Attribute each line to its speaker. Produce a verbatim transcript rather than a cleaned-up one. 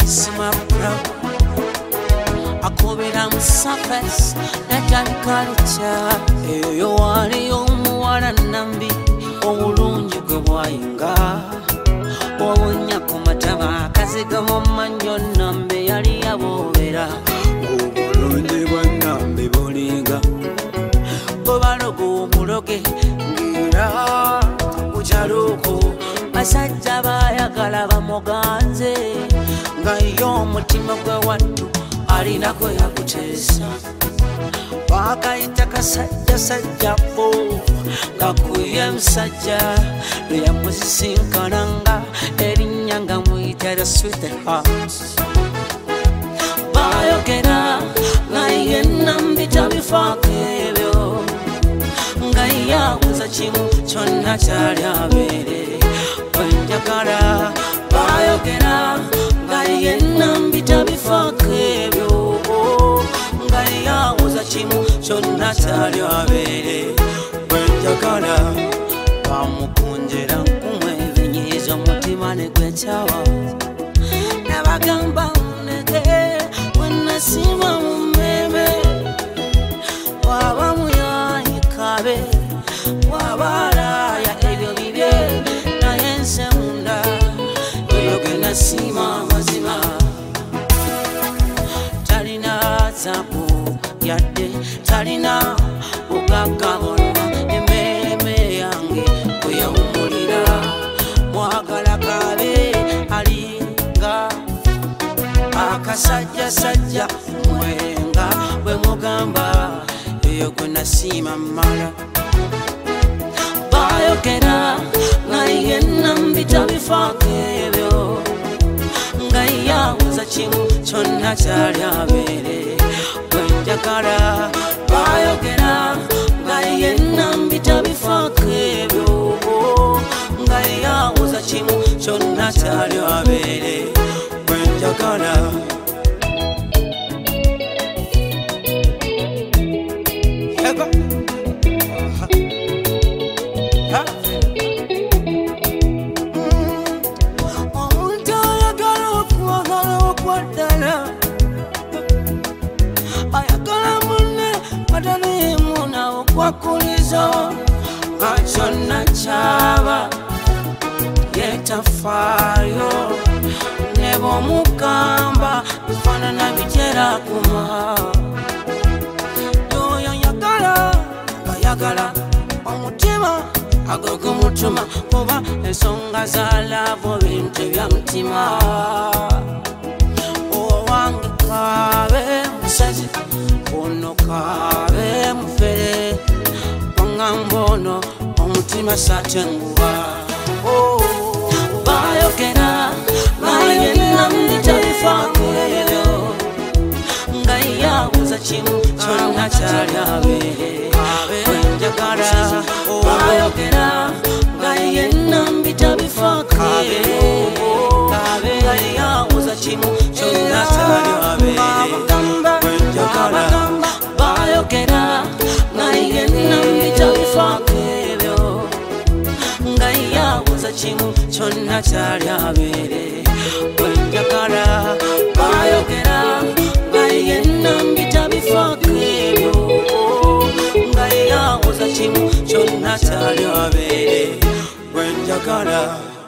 Speaker 1: simapro akobera mu surface natali culture eyo wali omuwala nambi obulungi gwe bwayinga obunya ku mataba akaziga mu manyo nambe yali yabobera obulungi bwa nambe bulinga bobalogo omuloge ngira kujaluko basajja bayagala bamuganze nga yo omutima gwe wattu alina kwe yakuteesa bakayita kasajja sajja bo nga kuye musajja lweyamusisinkananga erinnya nga muyita the sweetheart bayogera nga ye nambi tabifaako ebyo nga yabuza kimu kyonna kyali abeere njagala bayogera nga ye nambi tabifaako ebyo nga yabuza kimu kyonna kyali abeere njagala bamukunjera nkumwe ebinyiiza omutima ne gwekyawa nabagamba munege wenasiima mu mmeme waba muyayikabe wabaalaya ebyo bibye naye nse munda eyo genasiima amazima talina zabu yadde talina bugagga bonna emmeeme yange kweyawumulira mwagala kabe alinga akasajja sajja mwenga bwe mugamba eyo gwe nasiima mmala bayogera nga ye nambi tabifaako ebyo nga yabuza kimu kyonna kyali abeere bwe njagala bayogera nga ye nambi tabifaako ebyo nga yabuza kimu kyonna kyali abeere bwe njagala omuntu ayagala okwagala okwaddala ayagala munne ataliimu okwakuliza nga kyonna kyaba yetafaayo ne bw'omugamba bifaanana bijera kuma oyo yagala nga yagala omutima agogumutuma kuba ensonga za laavu bintu bya mutima owange kabe musazi ono kabe mufere wangamba ono omutima satenguba bayogera nga ye nambi tabifaako ebyo nga yabuza kimu kyonna kyali abeere njagala bayogera nga ye nambi tabifaako ebyo nga yabuza kimu kyonna kyali abeere njagala bayogera nga ye nambi tabifaako ebyo nga yabuza kimu kyonna kyali abeere njagala bayogera nga ye nambi tabifaako ebyo nga yabuza kimu kyonna kyali abeere njagala